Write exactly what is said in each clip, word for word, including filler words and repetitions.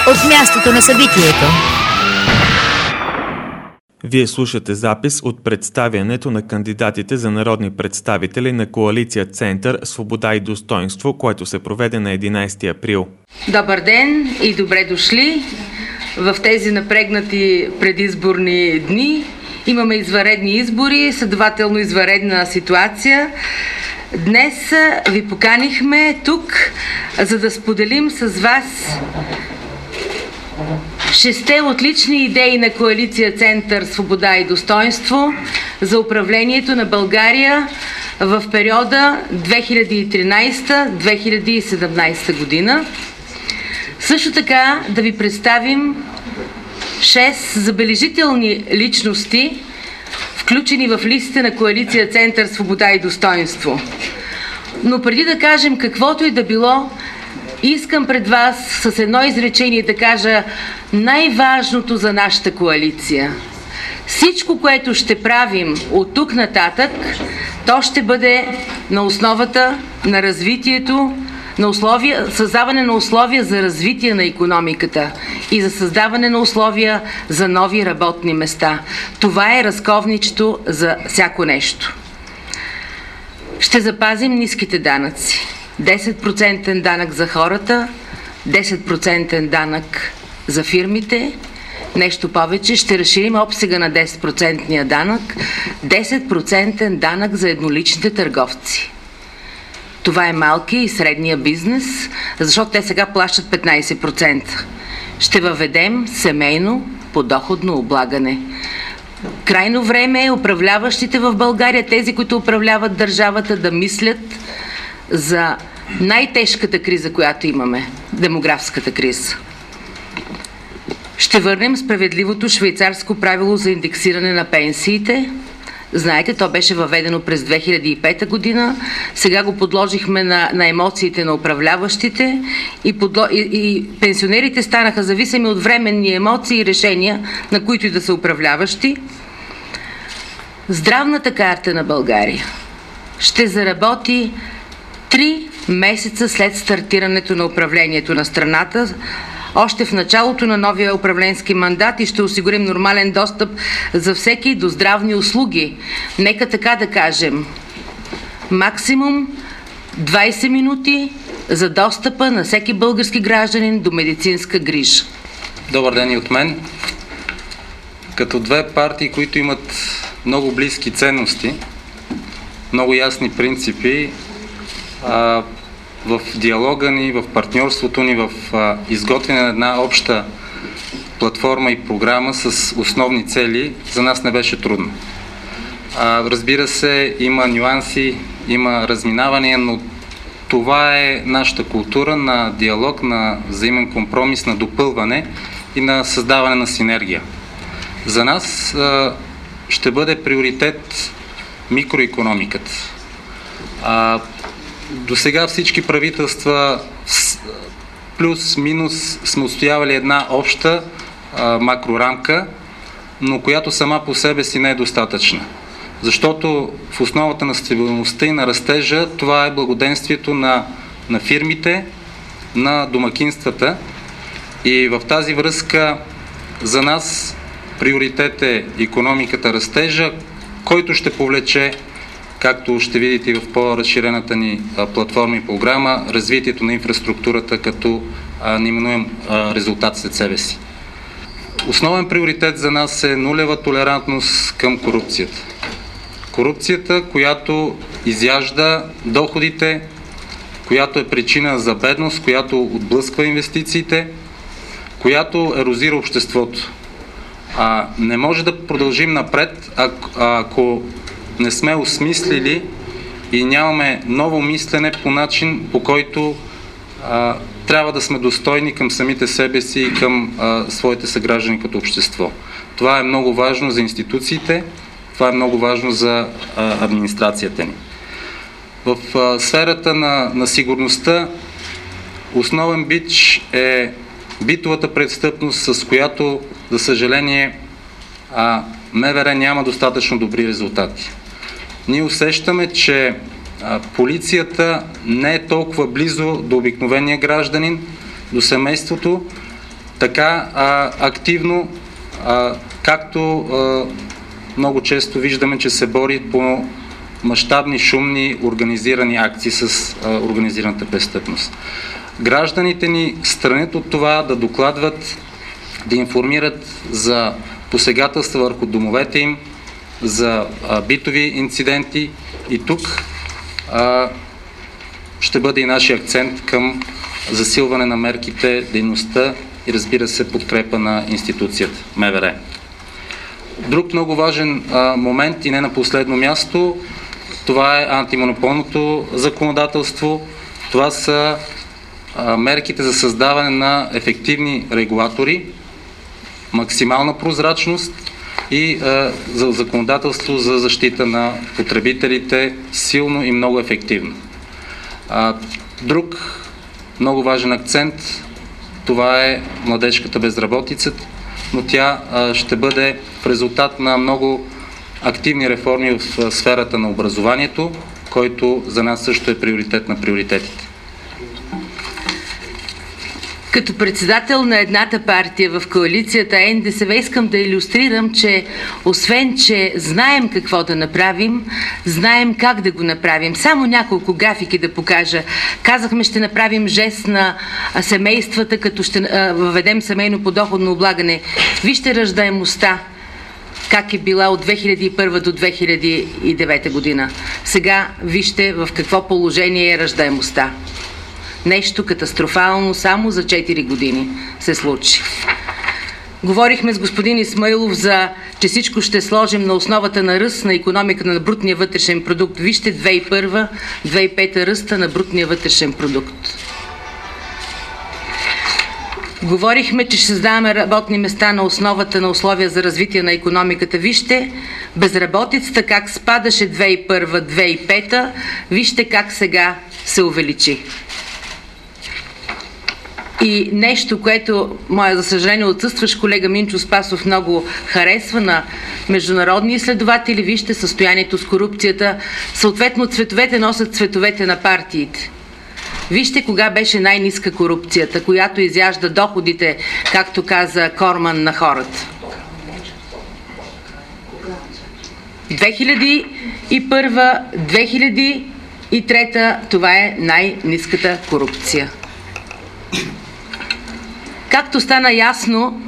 от мястото на събитието. Вие слушате запис от представянето на кандидатите за народни представители на коалиция Център, свобода и достойнство, което се проведе на единайсети април. Добър ден и добре дошли в тези напрегнати предизборни дни. Имаме извънредни избори, следователно извънредна ситуация. Днес ви поканихме тук, за да споделим с вас шесте отлични идеи на коалиция Център, свобода и достойнство за управлението на България в периода две хиляди и тринайсета - две хиляди и седемнайсета година. Също така да ви представим шест забележителни личности, включени в листите на коалиция Център, свобода и достойнство. Но преди да кажем каквото и да било, искам пред вас с едно изречение да кажа най-важното за нашата коалиция. Всичко, което ще правим от тук нататък, то ще бъде на основата на развитието, на условия, създаване на условия за развитие на икономиката и за създаване на условия за нови работни места. Това е разковничето за всяко нещо. Ще запазим ниските данъци. десет процента данък за хората, десет процента данък за фирмите. Нещо повече, ще разширим обсега на десет процента данък, десет процента данък за едноличните търговци. Това е малкия и средния бизнес, защото те сега плащат петнайсет процента. Ще въведем семейно подоходно облагане. Крайно време е управляващите в България, тези, които управляват държавата, да мислят за най-тежката криза, която имаме – демографската криза. Ще върнем справедливото швейцарско правило за индексиране на пенсиите. Знаете, то беше въведено през две хиляди и пета година. Сега го подложихме на, на емоциите на управляващите и, подло, и, и пенсионерите станаха зависими от временни емоции и решения, на които и да са управляващи. Здравната карта на България ще заработи три месеца след стартирането на управлението на страната, още в началото на новия управленски мандат, и ще осигурим нормален достъп за всеки до здравни услуги. Нека така да кажем, максимум двайсет минути за достъпа на всеки български гражданин до медицинска грижа. Добър ден и от мен. Като две партии, които имат много близки ценности, много ясни принципи, а, в диалога ни, в партньорството ни, в а, изготвяне на една обща платформа и програма с основни цели, за нас не беше трудно. А, разбира се, има нюанси, има разминавания, но това е нашата култура на диалог, на взаимен компромис, на допълване и на създаване на синергия. За нас а, ще бъде приоритет микроикономиката. А, До сега всички правителства плюс-минус сме отстоявали една обща а, макрорамка, но която сама по себе си не е достатъчна. Защото в основата на стабилността и на растежа това е благоденствието на, на фирмите, на домакинствата, и в тази връзка за нас приоритет е икономиката, растежа, който ще повлече, както ще видите и в по-разширената ни а, платформа и програма, развитието на инфраструктурата като а, неминуем а, резултат след себе си. Основен приоритет за нас е нулева толерантност към корупцията. Корупцията, която изяжда доходите, която е причина за бедност, която отблъсква инвестициите, която ерозира обществото. А, не може да продължим напред, ако, ако не сме осмислили и нямаме ново мислене по начин, по който а, трябва да сме достойни към самите себе си и към а, своите съграждани като общество. Това е много важно за институциите, това е много важно за а, администрацията ни. В а, сферата на, на сигурността основен бич е битовата престъпност, с която, за съжаление, а, МВР няма достатъчно добри резултати. Ние усещаме, че а, полицията не е толкова близо до обикновения гражданин, до семейството, така а, активно, а, както а, много често виждаме, че се бори по мащабни, шумни, организирани акции с а, организираната престъпност. Гражданите ни странят от това да докладват, да информират за посегателства върху домовете им, за а, битови инциденти, и тук а, ще бъде и нашия акцент към засилване на мерките, дейността и, разбира се, подкрепа на институцията МВР. Друг много важен а, момент, и не на последно място, това е антимонополното законодателство. Това са а, мерките за създаване на ефективни регулатори, максимална прозрачност и а, за законодателство за защита на потребителите, силно и много ефективно. А, друг много важен акцент, това е младежката безработица, но тя а, ще бъде в резултат на много активни реформи в сферата на образованието, който за нас също е приоритет на приоритетите. Като председател на едната партия в коалицията Н Д С В искам да илюстрирам, че освен, че знаем какво да направим, знаем как да го направим. Само няколко графики да покажа. Казахме, ще направим жест на семействата, като ще въведем семейно подоходно облагане. Вижте раждаемостта, как е била от две хиляди и първа до две хиляди и девета година. Сега вижте в какво положение е раждаемостта. Нещо катастрофално само за четири години се случи. Говорихме с господин Исмаилов за, че всичко ще сложим на основата на ръст на икономиката на брутния вътрешен продукт. Вижте две хиляди и първа - две хиляди и пета ръста на брутния вътрешен продукт. Говорихме, че ще създаваме работни места на основата на условия за развитие на икономиката. Вижте безработицата как спадаше две хиляди и първа - две хиляди и пета, вижте как сега се увеличи. И нещо, което моя, за съжаление, отсъстващ колега Минчо Спасов много харесва на международни изследователи, вижте състоянието с корупцията. Съответно, цветовете носят цветовете на партиите. Вижте кога беше най-ниска корупцията, която изяжда доходите, както каза Корман, на хората. две хиляди и първа - две хиляди и трета, това е най-ниската корупция. Както стана ясно,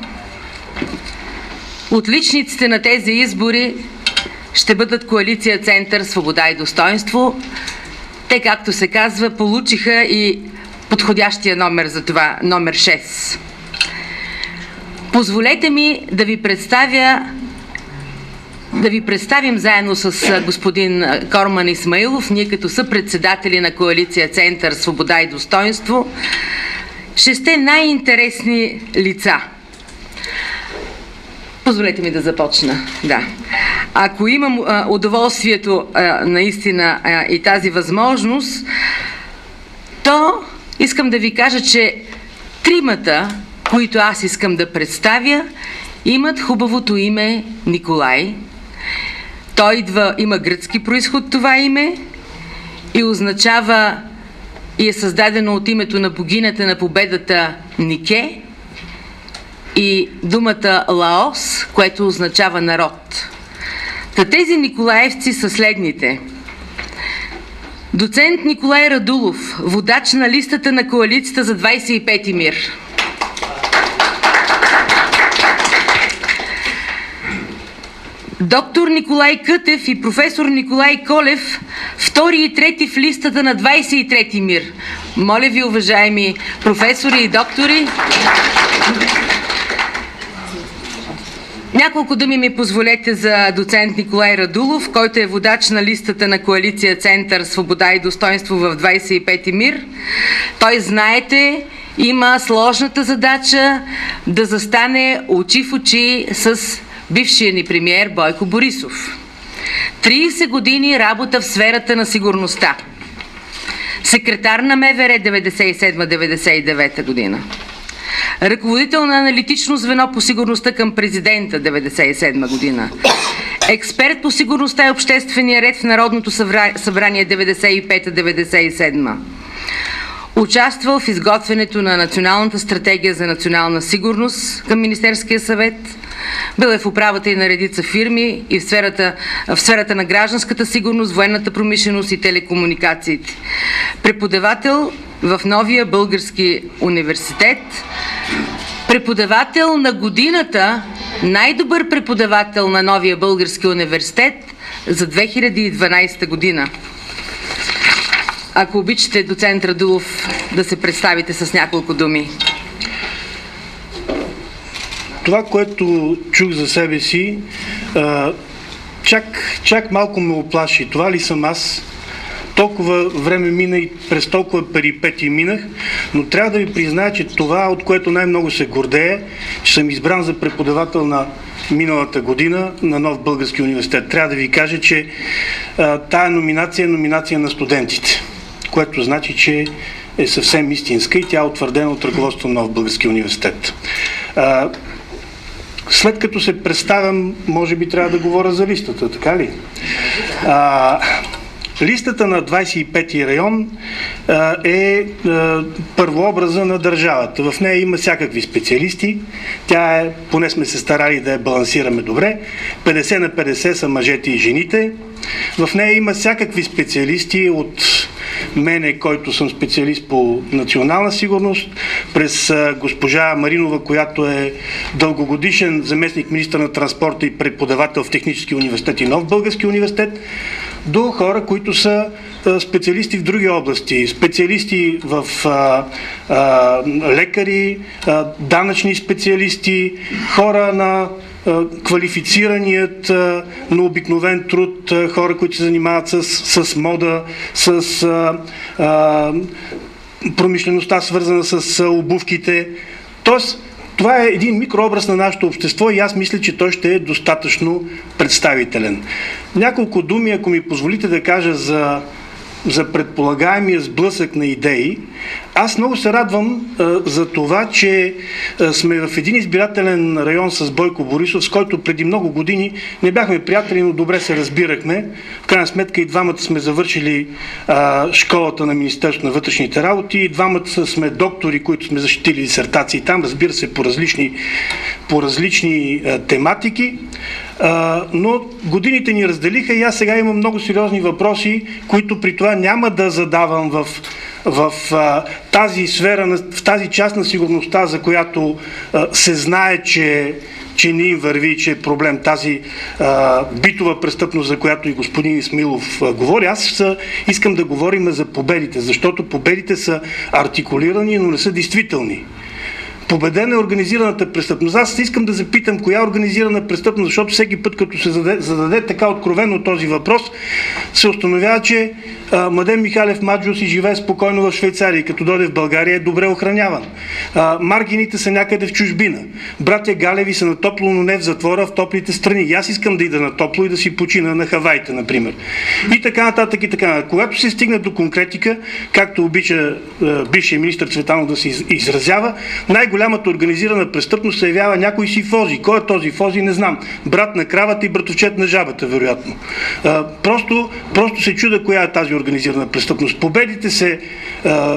отличниците на тези избори ще бъдат коалиция Център, свобода и достойнство. Те, както се казва, получиха и подходящия номер за това, номер шест. Позволете ми да ви представя, да ви представим заедно с господин Корман Исмаилов, ние като съпредседатели на коалиция Център, свобода и достойнство, шесте най-интересни лица. Позволете ми да започна. Да. Ако имам а, удоволствието а, наистина а, и тази възможност, то искам да ви кажа, че тримата, които аз искам да представя, имат хубавото име Николай. Той идва, има гръцки произход това име и означава и е създадено от името на богинята на победата Нике и думата Лаос, което означава народ. Та тези николаевци са следните. Доцент Николай Радулов, водач на листата на коалицията за двадесет и пети мир. Доктор Николай Кътев и професор Николай Колев, втори и трети в листата на двадесет и трети мир. Моля ви, уважаеми професори и доктори, няколко думи ми позволете за доцент Николай Радулов, който е водач на листата на коалиция Център, свобода и достойнство в двадесет и пети мир. Той, знаете, има сложната задача да застане очи в очи с бившия ни премиер Бойко Борисов. тридесет години работа в сферата на сигурността. Секретар на МВР деветдесет и седма - деветдесет и девета година. Ръководител на аналитично звено по сигурността към президента деветдесет и седма година. Експерт по сигурността и обществения ред в Народното събрание деветдесет и пета - деветдесет и седма. Участвал в изготвянето на Националната стратегия за национална сигурност към Министерския съвет. Бил е в управата и на редица фирми и в сферата, в сферата на гражданската сигурност, военната промишленост и телекомуникациите. Преподавател в Новия български университет. Преподавател на годината, най-добър преподавател на Новия български университет за две хиляди и дванадесета година. Ако обичате, доцент Радулов, да се представите с няколко думи. Това, което чух за себе си, чак, чак малко ме оплаши. Това ли съм аз? Толкова време мина и през толкова перипетии минах, но трябва да ви призная, че това, от което най-много се гордее, че съм избран за преподавател на миналата година на Нов български университет. Трябва да ви кажа, че а, тая номинация е номинация на студентите, което значи, че е съвсем истинска и тя е утвърдена от ръководството на Нов български университет. А, след като се представям, може би трябва да говоря за листата, така ли? А, Листата на двадесет и пети район а, е а, първообраза на държавата. В нея има всякакви специалисти. Тя е, поне сме се старали да я балансираме добре, петдесет на петдесет са мъжете и жените. В нея има всякакви специалисти от мене, който съм специалист по национална сигурност, през а, госпожа Маринова, която е дългогодишен заместник министър на транспорта и преподавател в Технически университет и Нов български университет, до хора, които са а, специалисти в други области, специалисти в а, а, лекари, а, данъчни специалисти, хора на а, квалифицираният, а, но обикновен труд, а, хора, които се занимават с, с мода, с а, а, промишлеността, свързана с а, обувките. Тоест, това е един микрообраз на нашето общество и аз мисля, че той ще е достатъчно представителен. Няколко думи, ако ми позволите да кажа за, за предполагаемия сблъсък на идеи. Аз много се радвам а, за това, че а, сме в един избирателен район с Бойко Борисов, с който преди много години не бяхме приятели, но добре се разбирахме. В крайна сметка и двамата сме завършили а, школата на Министерството на вътрешните работи, и двамата сме доктори, които сме защитили дисертации там, разбира се, по различни, по различни а, тематики. А, но годините ни разделиха и аз сега имам много сериозни въпроси, които при това няма да задавам в в а, тази сфера, в тази част на сигурността, за която а, се знае, че, че не им върви, че е проблем, тази а, битова престъпност, за която и господин Исмаилов а, говори. Аз а, искам да говорим за победите, защото победите са артикулирани, но не са действителни. Победена е организираната престъпност. Аз искам да запитам коя е организирана престъпност, защото всеки път, като се зададе, зададе така откровенно този въпрос, се установява, че а, Младен Михалев Маджо си живее спокойно в Швейцария и като дойде в България е добре охраняван. А, Маргините са някъде в чужбина. Братя Галеви са на топло, но не в затвора, в топлите страни. И аз искам да ида на топло и да си почина на Хаваите, например. И така нататък и така нататък. Когато се стигне до конкретика, както обича а, бившия министър Цветанов да се из, изразява, най-голямата организирана престъпност се явява някой си Фози. Кой е този Фози, не знам. Брат на кравата и братовчет на жабата, вероятно. А, просто, просто се чуда коя е тази организирана престъпност. Победите се, а,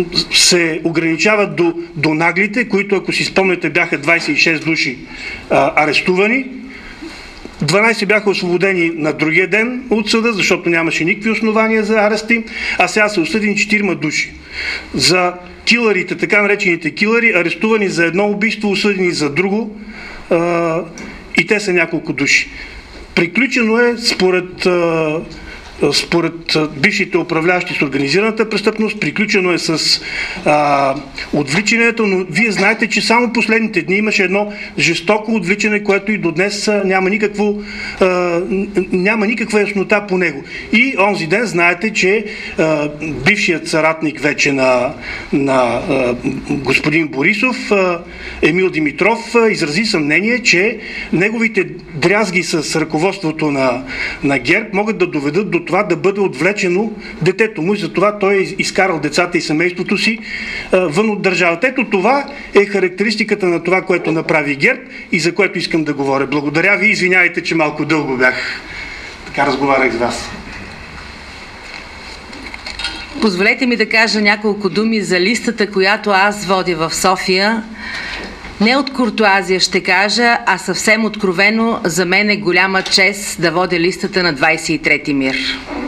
се ограничават до, до наглите, които, ако си спомняте, бяха двадесет и шест души а, арестувани. дванадесет бяха освободени на другия ден от съда, защото нямаше никакви основания за арести, а сега са осъдени четирима души. За килърите, така наречените килъри, арестувани за едно убийство, осъдени за друго, а, и те са няколко души. Приключено е според а, според бившите управляващи с организираната престъпност, приключено е с а, отвличането, но вие знаете, че само последните дни имаше едно жестоко отвличане, което и до днес а, няма, никакво, а, няма никаква яснота по него. И онзи ден знаете, че а, бившият съратник вече на, на а, господин Борисов, а, Емил Димитров, а, изрази съмнение, че неговите дрязги с ръководството на, на ГЕРБ могат да доведат до това да бъде отвлечено детето му и затова той е изкарал децата и семейството си а, вън от държавата. Ето това е характеристиката на това, което направи ГЕРБ и за което искам да говоря. Благодаря ви, извинявайте, че малко дълго бях. Така разговарях с вас. Позволете ми да кажа няколко думи за листата, която аз водя в София. Не от куртоазия ще кажа, а съвсем откровено, за мен е голяма чест да водя листата на двадесет и трети МИР.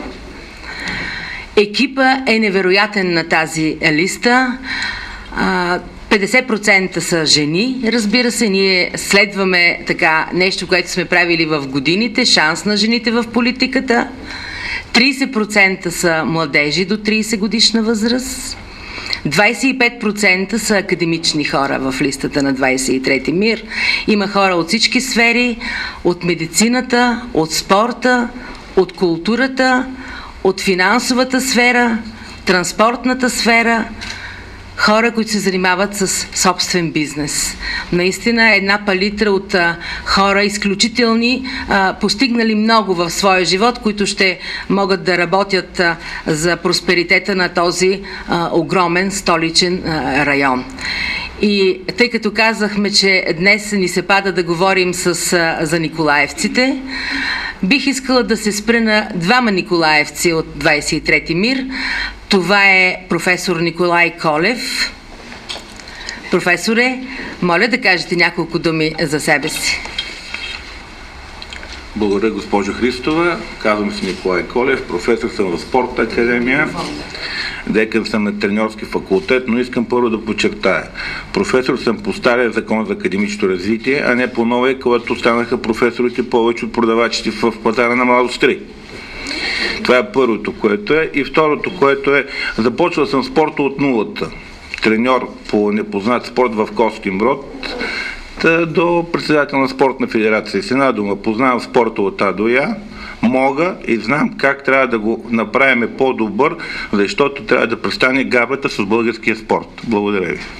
Екипа е невероятен на тази листа. петдесет процента са жени, разбира се, ние следваме така нещо, което сме правили в годините, шанс на жените в политиката. тридесет процента са младежи до тридесет годишна възраст. двадесет и пет процента са академични хора в листата на двадесет и трети МИР. Има хора от всички сфери, от медицината, от спорта, от културата, от финансовата сфера, транспортната сфера, хора, които се занимават с собствен бизнес. Наистина една палитра от а, хора изключителни, а, постигнали много в своя живот, които ще могат да работят а, за просперитета на този а, огромен столичен а, район. И тъй като казахме, че днес ни се пада да говорим с, а, за николаевците, бих искала да се спра на двама николаевци от двадесет и трети МИР. Това е професор Николай Колев. Професоре, моля да кажете няколко думи за себе си. Благодаря, госпожо Христова. Казвам се Николай Колев, професор съм в Спортна академия, декан съм на треньорски факултет, но искам първо да подчертая. Професор съм по стария закон за академичното развитие, а не по новия, когато станаха професорите повече от продавачите в пазара на Младострой. Това е първото, което е. И второто, което е, започвал съм спорта от нулата. Треньор по непознат спорт в Костинброд до председател на спортна федерация. С една дума, познавам спорта от А до Я, мога и знам как трябва да го направим по-добър, защото трябва да престане габата с българския спорт. Благодаря ви.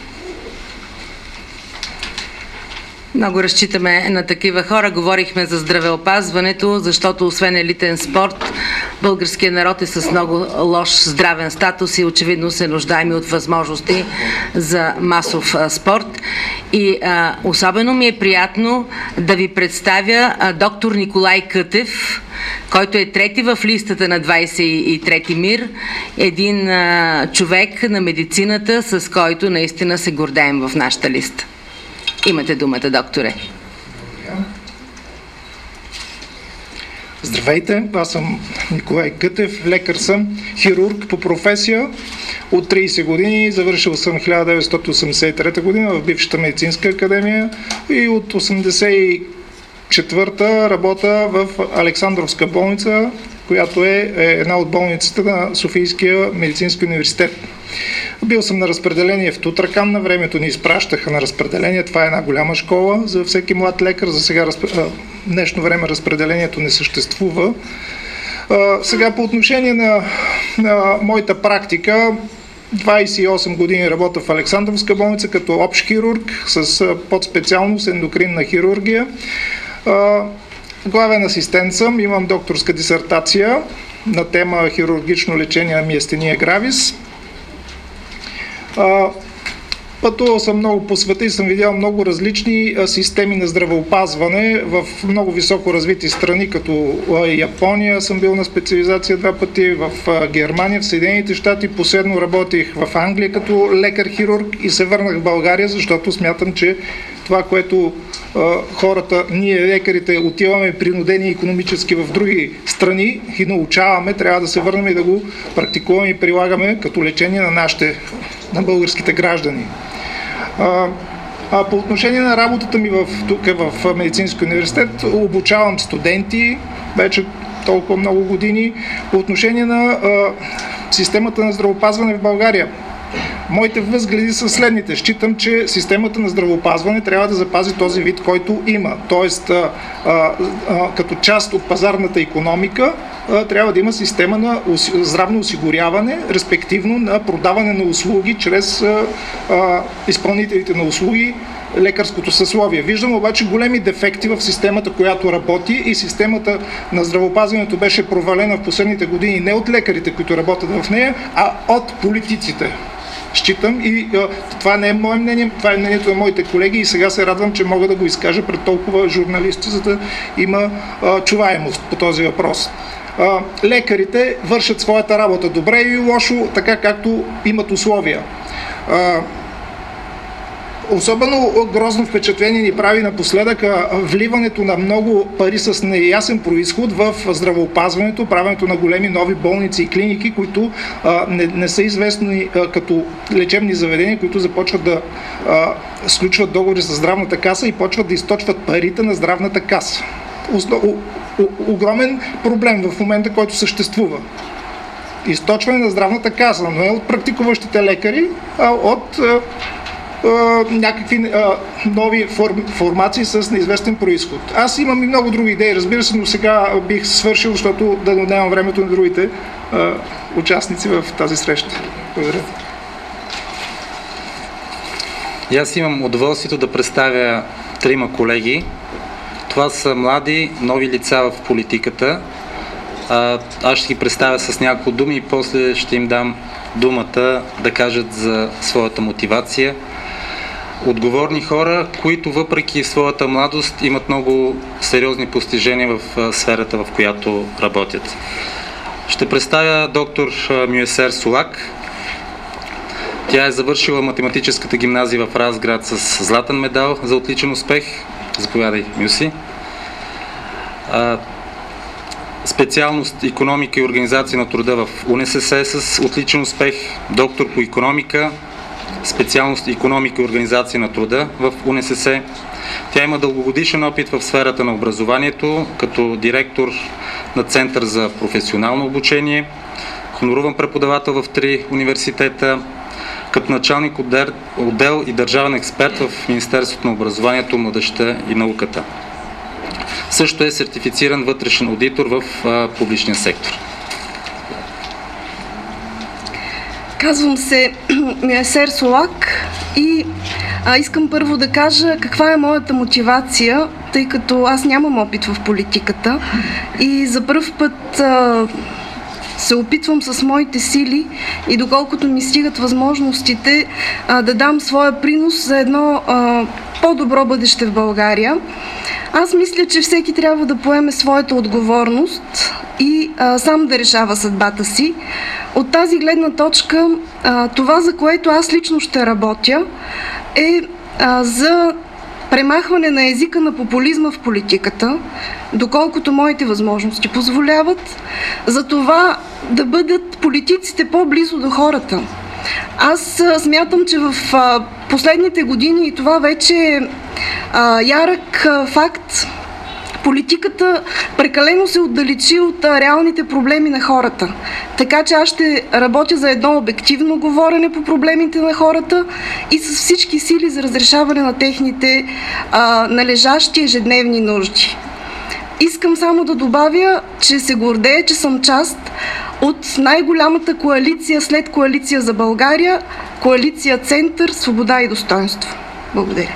Много разчитаме на такива хора. Говорихме за здравеопазването, защото освен елитен спорт, българският народ е с много лош здравен статус и очевидно се нуждаем от възможности за масов а, спорт. И а, особено ми е приятно да ви представя а, доктор Николай Кътев, който е трети в листата на двадесет и трети МИР, един а, човек на медицината, с който наистина се гордеем в нашата листа. Имате думата, докторе. Здравейте, аз съм Николай Кътев, лекар съм, хирург по професия. От тридесет години завършил съм хиляда деветстотин осемдесет и трета година в бившата медицинска академия и от осемдесет и четвърта работя в Александровска болница, която е една от болниците на Софийския медицински университет. Бил съм на разпределение в Тутракан, на времето ни изпращаха на разпределение. Това е една голяма школа за всеки млад лекар. За сега в днешно време разпределението не съществува. Сега по отношение на, на моята практика, двадесет и осем години работя в Александровска болница като общ хирург с подспециалност ендокринна хирургия. Главен асистент съм, имам докторска дисертация на тема хирургично лечение на миастения гравис. Пътувал съм много по света и съм видял много различни системи на здравеопазване в много високо развити страни, като Япония съм бил на специализация два пъти, в Германия, в Съединените щати, последно работих в Англия като лекар-хирург и се върнах в България, защото смятам, че това, което хората, ние лекарите отиваме принудени икономически в други страни и научаваме, трябва да се върнем и да го практикуваме и прилагаме като лечение на нашите, на българските граждани. А, а по отношение на работата ми в, тук в Медицински университет, обучавам студенти вече толкова много години по отношение на а, системата на здравеопазване в България. Моите възгледи са следните. Считам, че системата на здравеопазване трябва да запази този вид, който има. Тоест, а, а, а, като част от пазарната икономика, а, трябва да има система на здравно осигуряване, респективно на продаване на услуги чрез а, а, изпълнителите на услуги, лекарското съсловие. Виждам обаче големи дефекти в системата, която работи, и системата на здравеопазването беше провалена в последните години не от лекарите, които работят в нея, а от политиците. Считам, и а, това не е мое мнение, това е мнението на моите колеги, и сега се радвам, че мога да го изкажа пред толкова журналисти, за да има а, чуваемост по този въпрос. а, лекарите вършат своята работа добре и лошо, така както имат условия. А, Особено грозно впечатление ни прави напоследък вливането на много пари с неясен произход в здравеопазването, правенето на големи нови болници и клиники, които а, не, не са известни а, като лечебни заведения, които започват да а, сключват договори с здравната каса и почват да източват парите на здравната каса. Основ, о, о, огромен проблем в момента, който съществува. Източване на здравната каса, но не от практикуващите лекари, а от а, Uh, някакви uh, нови форм, формации с неизвестен произход. Аз имам и много други идеи, разбира се, но сега бих свършил, защото да не отнемам времето на другите uh, участници в тази среща. Благодаря. И аз имам удоволствието да представя трима колеги. Това са млади, нови лица в политиката. Uh, аз ще ги представя с няколко думи и после ще им дам думата да кажат за своята мотивация. Отговорни хора, които въпреки своята младост имат много сериозни постижения в сферата, в която работят. Ще представя доктор Мюесер Солак. Тя е завършила математическата гимназия в Разград с златен медал за отличен успех. Заповядай, Мюси. Специалност икономика и организация на труда в УНСС с отличен успех. Доктор по икономика, специалност икономика и организация на труда в УНСС. Тя има дългогодишен опит в сферата на образованието, като директор на Център за професионално обучение, хоноруван преподавател в три университета, като началник отдел, отдел и държавен експерт в Министерството на образованието, младежта и науката. Също е сертифициран вътрешен аудитор в а, публичния сектор. Казвам се Мюесер Солак и а, искам първо да кажа каква е моята мотивация, тъй като аз нямам опит в политиката и за пръв път а, се опитвам с моите сили и доколкото ми стигат възможностите а, да дам своя принос за едно а, по-добро бъдеще в България. Аз мисля, че всеки трябва да поеме своята отговорност и а, сам да решава съдбата си. От тази гледна точка, а, това, за което аз лично ще работя, е а, за премахване на езика на популизма в политиката, доколкото моите възможности позволяват, за това да бъдат политиците по-близо до хората. Аз а, смятам, че в а, последните години, и това вече е а, ярък а, факт, политиката прекалено се отдалечи от а, реалните проблеми на хората. Така че аз ще работя за едно обективно говорене по проблемите на хората и с всички сили за разрешаване на техните а, належащи ежедневни нужди. Искам само да добавя, че се гордея, че съм част от най-голямата коалиция след Коалиция за България, коалиция Център, свобода и достойнство. Благодаря.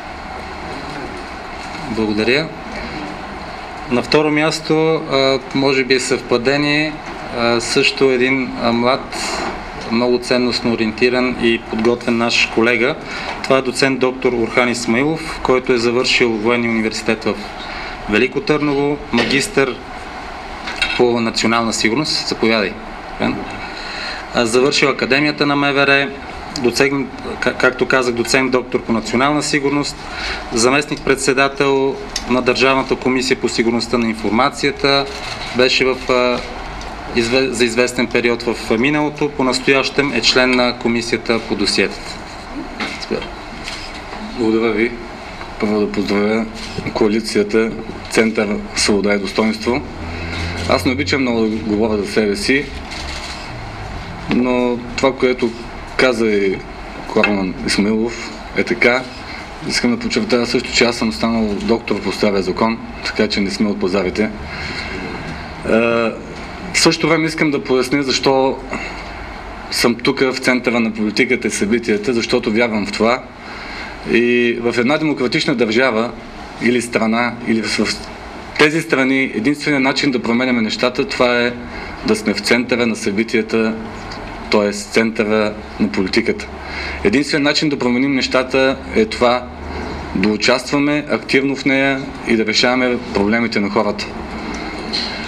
Благодаря. На второ място, може би е съвпадение, също един млад, много ценностно ориентиран и подготвен наш колега. Това е доцент доктор Орхан Исмаилов, който е завършил Военния университет в Велико Търново, магистър по национална сигурност. Заповядай. Завършил Академията на МВР, доцент, както казах, доцент доктор по национална сигурност, заместник председател на Държавната комисия по сигурността на информацията, беше в, за известен период в миналото, по-настоящем е член на комисията по досиетата. Благодаря ви. Първо да поздравя коалицията Център, свобода и достойнство. Аз не обичам много да говоря за себе си, но това, което каза и Корман Исмаилов, е така. Искам да подчертая също, че аз съм станал доктор по стария закон, така че не сме от пазарите. Е, в същото време искам да поясня защо съм тук в центъра на политиката и събитията, защото вярвам в това. И в една демократична държава или страна, или в тези страни, единственият начин да променяме нещата, това е да сме в центъра на събитията, т.е. центъра на политиката. Единственият начин да променим нещата е това да участваме активно в нея и да решаваме проблемите на хората.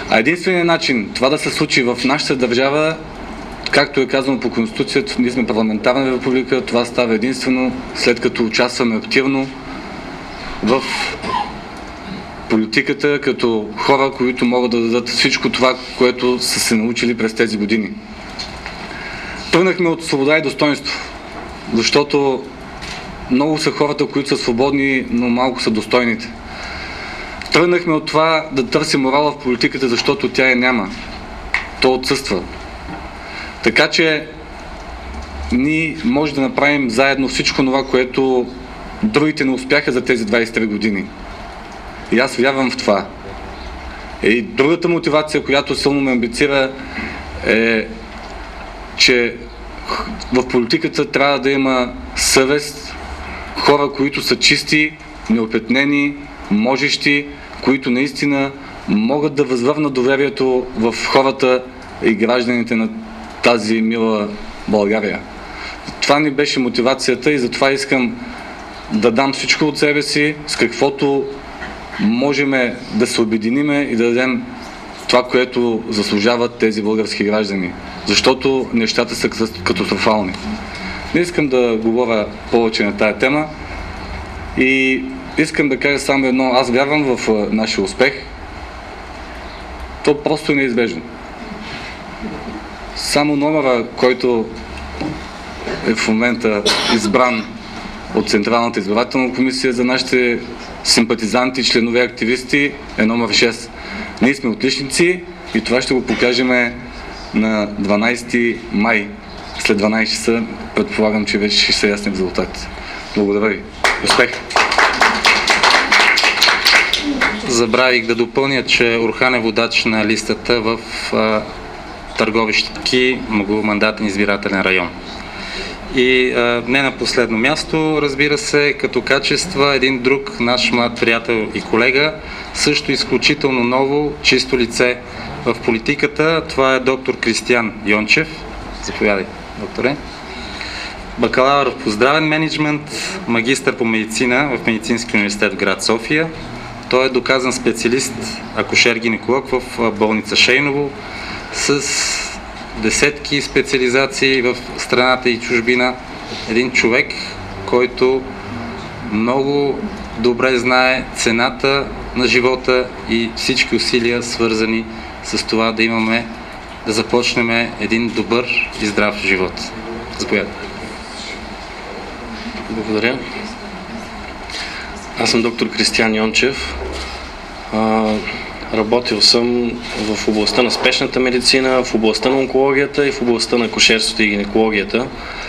А единственият начин това да се случи в нашата държава, както е казано по Конституцията, ние сме парламентарна република, това става единствено след като участваме активно в политиката, като хора, които могат да дадат всичко това, което са се научили през тези години. Тръгнахме от свобода и достоинство, защото много са хората, които са свободни, но малко са достойните. Тръгнахме от това да търсим морала в политиката, защото тя я няма. То отсъства. Така че ние може да направим заедно всичко това, което другите не успяха за тези двайсет и три години. И аз вярвам в това. И другата мотивация, която силно ме амбицира, е, че в политиката трябва да има съвест, хора, които са чисти, неопетнени, можещи, които наистина могат да възвърнат доверието в хората и гражданите на тази мила България. Това ни беше мотивацията и затова искам да дам всичко от себе си, с каквото можем да се обединиме и да дадем това, което заслужават тези български граждани. Защото нещата са катастрофални. Не искам да говоря повече на тая тема и искам да кажа само едно. Аз вярвам в нашия успех. То просто е неизбежно. Само номера, който е в момента избран от Централната избирателна комисия за нашите симпатизанти, членове, активисти, е номер шест. Ние сме отличници и това ще го покажем на дванайсети май. След дванайсет часа предполагам, че вече ще са ясни резултати. Благодаря ви. Успех! Забравих да допълня, че Орхан е водач на листата в а, Търговищки многомандатен избирателен район. И а, не на последно място, разбира се, като качества, един друг наш млад приятел и колега, също изключително ново, чисто лице в политиката. Това е доктор Кристиян Йончев. Заповядай, докторе. Бакалавър по здравен мениджмънт, магистър по медицина в Медицинския университет в град София. Той е доказан специалист, акушер-гинеколог в болница Шейново, с десетки специализации в страната и чужбина. Един човек, който много добре знае цената на живота и всички усилия, свързани с това да имаме, да започнем един добър и здрав живот. Заповядайте. Благодаря. Аз съм доктор Кристиян Йончев. А, работил съм в областта на спешната медицина, в областта на онкологията и в областта на акушерството и гинекологията.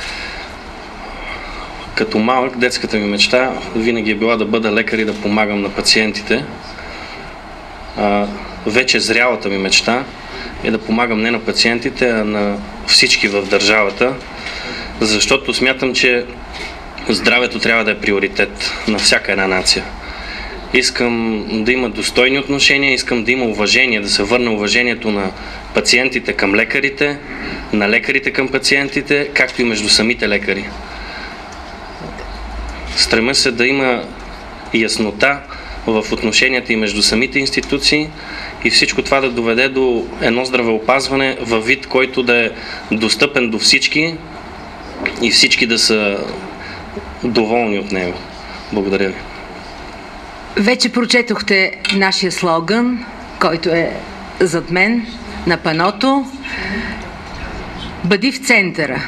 Като малък, детската ми мечта винаги е била да бъда лекар и да помагам на пациентите. А, вече зрялата ми мечта е да помагам не на пациентите, а на всички в държавата, защото смятам, че здравето трябва да е приоритет на всяка една нация. Искам да има достойни отношения, искам да има уважение, да се върне уважението на пациентите към лекарите, на лекарите към пациентите, както и между самите лекари. Стремя се да има яснота в отношенията и между самите институции и всичко това да доведе до едно здравеопазване във вид, който да е достъпен до всички и всички да са доволни от него. Благодаря ви. Вече прочетохте нашия слоган, който е зад мен на паното. Бъди в центъра.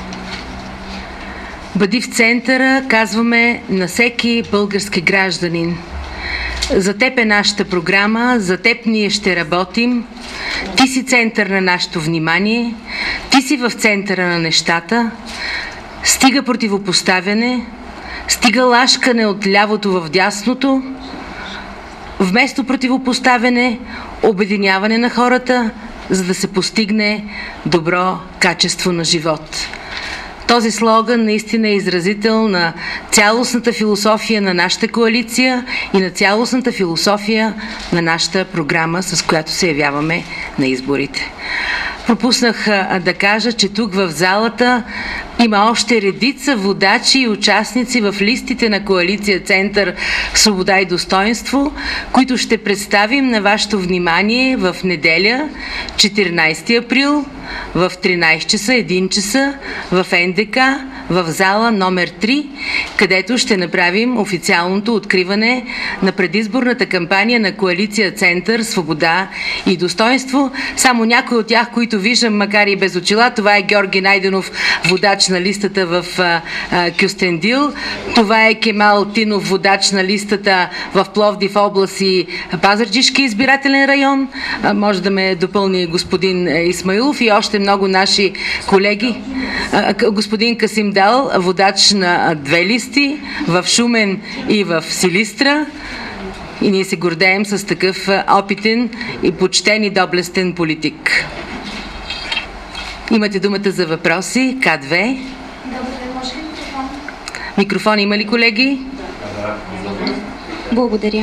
Бъди в центъра, казваме на всеки български гражданин. За теб е нашата програма, за теб ние ще работим. Ти си център на нашето внимание, ти си в центъра на нещата. Стига противопоставяне, стига лашкане от лявото в дясното. Вместо противопоставяне, обединяване на хората, за да се постигне добро качество на живот. Този слоган наистина е изразител на цялостната философия на нашата коалиция и на цялостната философия на нашата програма, с която се явяваме на изборите. Пропуснах а, да кажа, че тук в залата има още редица водачи и участници в листите на коалиция Център Свобода и Достоинство, които ще представим на вашето внимание в неделя, четиринайсети април, в тринайсет часа, един часа, в Н Д К, в зала номер три, където ще направим официалното откриване на предизборната кампания на коалиция Център Свобода и Достоинство. Само някой от тях, които виждам, макар и без очила, това е Георги Найденов, водач на листата в а, а, Кюстендил. Това е Кемал Тинов, водач на листата в Пловдив област и Пазарджишки избирателен район. А, може да ме допълни господин Исмаилов и още много наши колеги. А, господин Касим Дал, водач на две листи в Шумен и в Силистра. И ние се гордеем с такъв опитен и почтен и доблестен политик. Имате думата за въпроси. К две. Може ли микрофон? Микрофон има ли, колеги? Благодаря.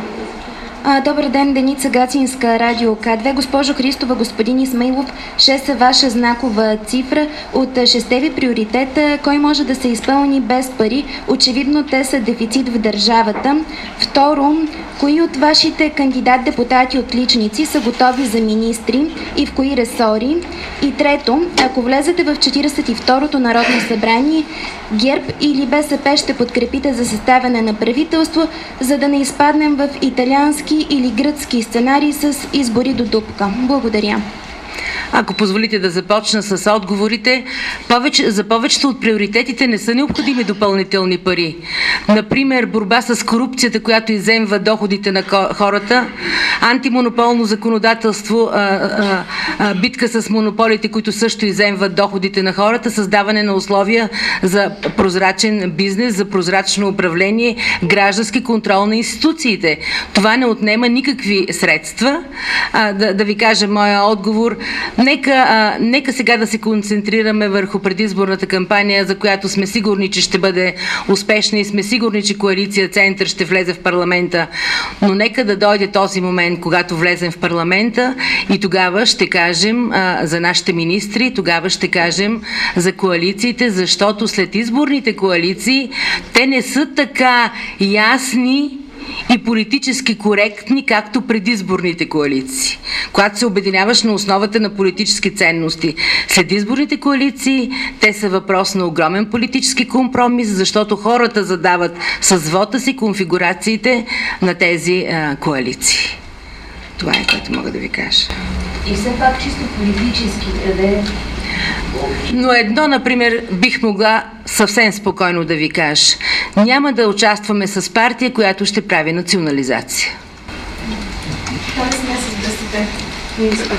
А, добър ден, Деница Гацинска, радио К две. Госпожо Христова, господин Исмаилов, шест е ваша знакова цифра. От шесте ви приоритета, кой може да се изпълни без пари? Очевидно те са дефицит в държавата. Второ, кои от вашите кандидат-депутати отличници са готови за министри и в кои ресори? И трето, ако влезете в четирийсет и второто Народно събрание, ГЕРБ или Б С П ще подкрепите за съставяне на правителство, за да не изпаднем в италиански или гръцки сценарии с избори до дупка. Благодаря. Ако позволите да започна с отговорите, повече, за повечето от приоритетите не са необходими допълнителни пари. Например, борба с корупцията, която изземва доходите на хората, антимонополно законодателство, а, а, а, битка с монополите, които също изземват доходите на хората, създаване на условия за прозрачен бизнес, за прозрачно управление, граждански контрол на институциите. Това не отнема никакви средства. А, да, да ви кажа моя отговор. Нека, а, нека сега да се концентрираме върху предизборната кампания, за която сме сигурни, че ще бъде успешна и сме сигурни, че коалиция Център ще влезе в парламента. Но нека да дойде този момент, когато влезем в парламента и тогава ще кажем а, за нашите министри, тогава ще кажем за коалициите, защото след изборните коалиции те не са така ясни и политически коректни, както предизборните коалиции, когато се обединяваш на основата на политически ценности. След изборните коалиции те са въпрос на огромен политически компромис, защото хората задават с вота си конфигурациите на тези а, коалиции. Това е, което мога да ви кажа. И все пак чисто политически, къде... Но едно, например, бих могла съвсем спокойно да ви кажа. Няма да участваме с партия, която ще прави национализация. Тоест не с БСП.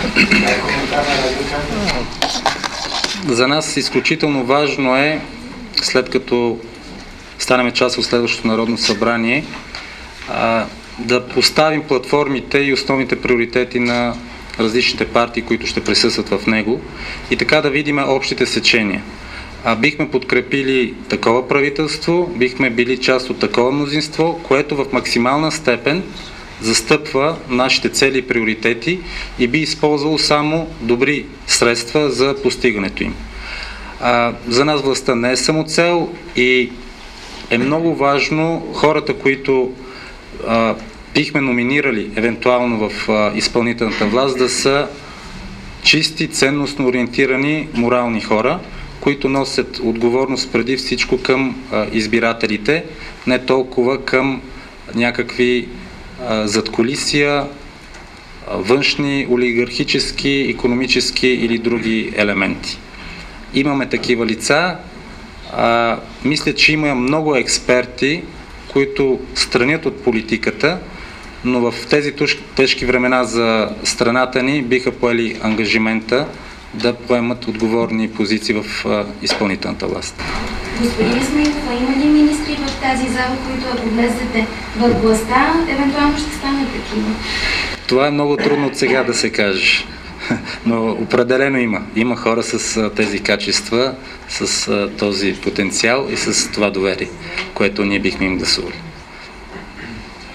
За нас изключително важно е, след като станем част от следващото Народно събрание, да поставим платформите и основните приоритети на различните партии, които ще присъстват в него и така да видим общите сечения. А бихме подкрепили такова правителство, бихме били част от такова мнозинство, което в максимална степен застъпва нашите цели и приоритети и би използвало само добри средства за постигането им. А, за нас властта не е самоцел и е много важно хората, които а, бихме номинирали евентуално в а, изпълнителната власт, да са чисти, ценностно ориентирани, морални хора, които носят отговорност преди всичко към а, избирателите, не толкова към някакви а, задкулисия, а, външни, олигархически, икономически или други елементи. Имаме такива лица. А, мисля, че има много експерти, които странят от политиката, но в тези тежки времена за страната ни биха поели ангажимента да поемат отговорни позиции в а, изпълнителната власт. Господин Исмаилов, има ли министри в тази зала, които ако влезете в властта, евентуално ще станат такива? Това е много трудно от сега да се каже, но определено има. Има хора с а, тези качества, с а, този потенциал и с това доверие, което ние бихме им гласували.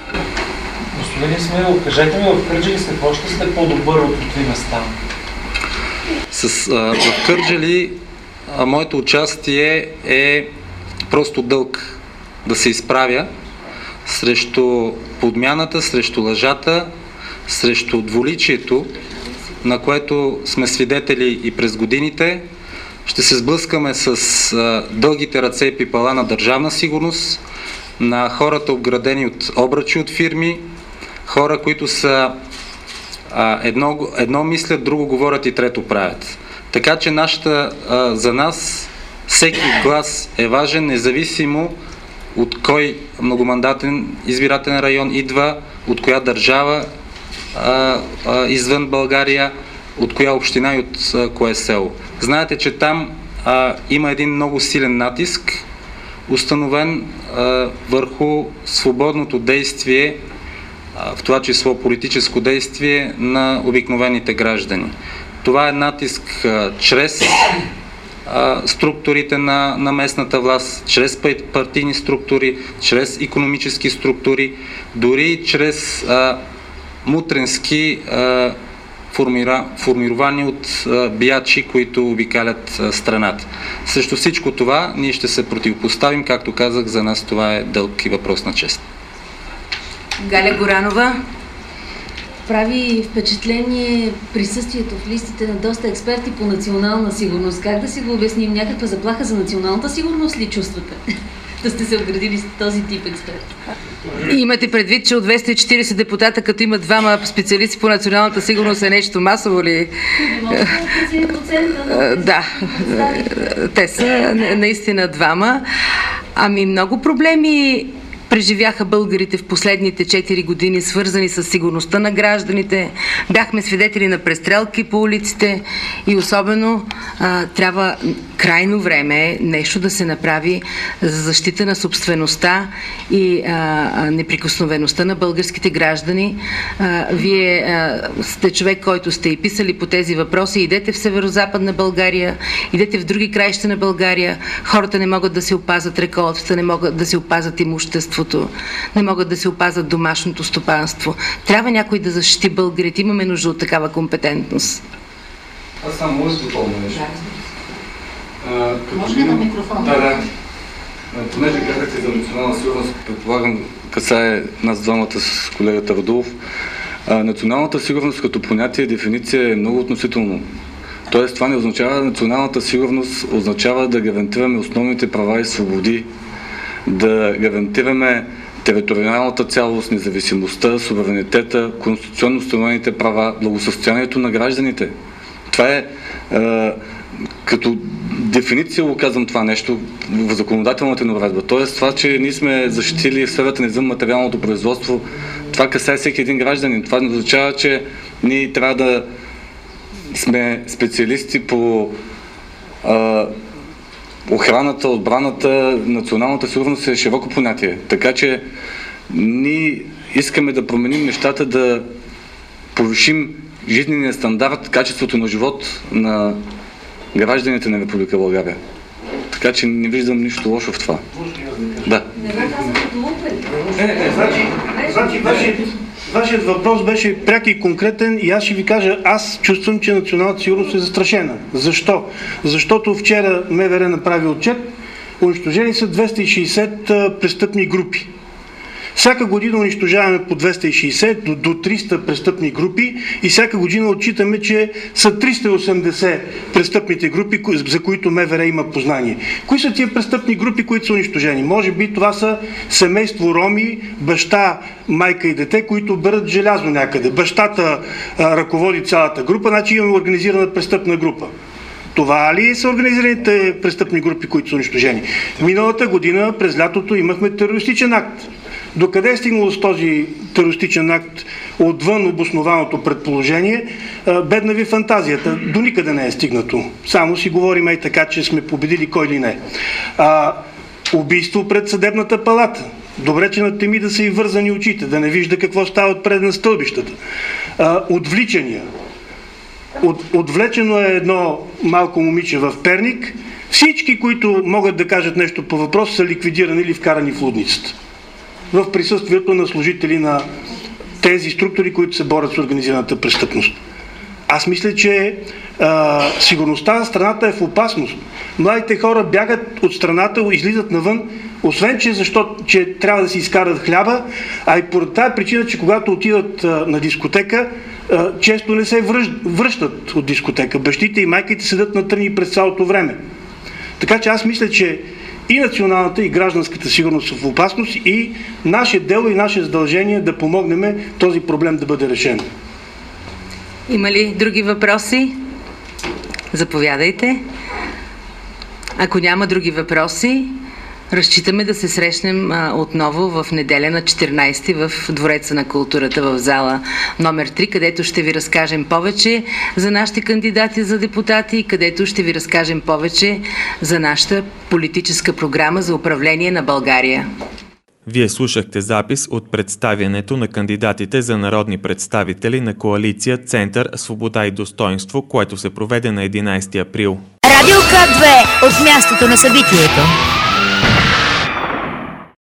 Господин Исмаилов, кажете ми в Кърджали с какво ще сте по-добър от Лютви Местан? С, а, в Кърджали а, моето участие е просто дълг да се изправя срещу подмяната, срещу лъжата, срещу двуличието, на което сме свидетели и през годините. Ще се сблъскаме с а, дългите ръце и пипала на държавна сигурност, на хората обградени от обръчи от фирми, хора, които са а, едно, едно мислят, друго говорят и трето правят. Така че нашата, а, за нас всеки глас е важен, независимо от кой многомандатен избирателен район идва, от коя държава а, а, извън България, от коя община и от а, кое село. Знаете, че там а, има един много силен натиск, установен а, върху свободното действие, а, в това число политическо действие на обикновените граждани. Това е натиск а, чрез а, структурите на, на местната власт, чрез партийни структури, чрез икономически структури, дори чрез а, мутренски а, формира, формировани от а, биячи, които обикалят а, страната. Срещу всичко това ние ще се противопоставим, както казах, за нас това е дълг и въпрос на чест. Галя Горанова. Прави впечатление присъствието в листите на доста експерти по национална сигурност. Как да си го обясним? Някаква заплаха за националната сигурност ли чувствате? Да сте се обградили с този тип експерти. Имате предвид, че от двеста и четиридесет депутата, като има двама специалисти по националната сигурност, е нещо масово ли? Да, те са наистина двама. Ами много проблеми преживяха българите в последните четири години, свързани с сигурността на гражданите. Бяхме свидетели на престрелки по улиците и особено а, трябва крайно време е нещо да се направи за защита на собствеността и а, неприкосновеността на българските граждани. А, вие а, сте човек, който сте и писали по тези въпроси. Идете в северо-западна България, идете в други краища на България. Хората не могат да се опазят реколтата, не могат да се опазят имуществото, не могат да се опазят домашното стопанство. Трябва някой да защити българите. Имаме нужда от такава компетентност. Аз само може да допълня нещо. Може ли на микрофона? Да, да. Понеже казахте за национална сигурност, предполагам, касае нас двамата с колегата Радулов. Националната сигурност като понятие, дефиниция е много относително. Тоест, това не означава, националната сигурност означава да гарантираме основните права и свободи, да гарантираме териториалната цялост, независимостта, суверенитета, конституционно установените права, благосъстоянието на гражданите. Това е, е като дефиниция го казвам това нещо в законодателната ни уредба. Тоест това, че ние сме защитили в сферата на извън материалното производство, това касае всеки един гражданин. Това не означава, че ние трябва да сме специалисти по е, охраната, отбраната, националната сигурност е широко понятие. Така че ние искаме да променим нещата, да повишим жизнения стандарт, качеството на живот на гражданите на Република България. Така че не виждам нищо лошо в това. Да. Не, не, значи, значи вашият, вашият въпрос беше пряк и конкретен и аз ще ви кажа, аз чувствам, че националната сигурност е застрашена. Защо? Защото вчера МВР направи отчет, унищожени са двеста и шейсет престъпни групи. Всяка година унищожаваме по двеста и шейсет до, до триста престъпни групи и всяка година отчитаме, че са триста и осемдесет престъпните групи, за които МВР има познание. Кои са тия престъпни групи, които са унищожени? Може би това са семейство роми, баща, майка и дете, които бърят желязо някъде. Бащата а, ръководи цялата група, значи имаме организирана престъпна група. Това ли са организираните престъпни групи, които са унищожени? Миналата година, през лятото, имахме терористичен акт. Докъде е стигнало с този терористичен акт отвън обоснованото предположение, бедна ви фантазията. До никъде не е стигнато. Само си говорим и така, че сме победили кой ли не. А, убийство пред съдебната палата. Добре, че на теми да са и вързани очите, да не вижда какво става отпред на стълбищата. А, отвличания. От, отвлечено е едно малко момиче в Перник. Всички, които могат да кажат нещо по въпрос, са ликвидирани или вкарани в лудницата. В присъствието на служители на тези структури, които се борят с организираната престъпност. Аз мисля, че а, сигурността на страната е в опасност. Младите хора бягат от страната, излизат навън, освен, че, защо, че трябва да си изкарат хляба, а и поради тази причина, че когато отидат а, на дискотека, а, често не се връщ, връщат от дискотека. Бащите и майките седат на тръни през цялото време. Така че аз мисля, че и националната, и гражданската сигурност са в опасност и наше дело и наше задължение да помогнем този проблем да бъде решен. Има ли други въпроси? Заповядайте. Ако няма други въпроси, разчитаме да се срещнем а, отново в неделя на четиринайсети в Двореца на културата в зала номер три, където ще ви разкажем повече за нашите кандидати за депутати и където ще ви разкажем повече за нашата политическа програма за управление на България. Вие слушахте запис от представянето на кандидатите за народни представители на коалиция Център Свобода и Достойнство, което се проведе на единайсети април. Радио К две от мястото на събитието.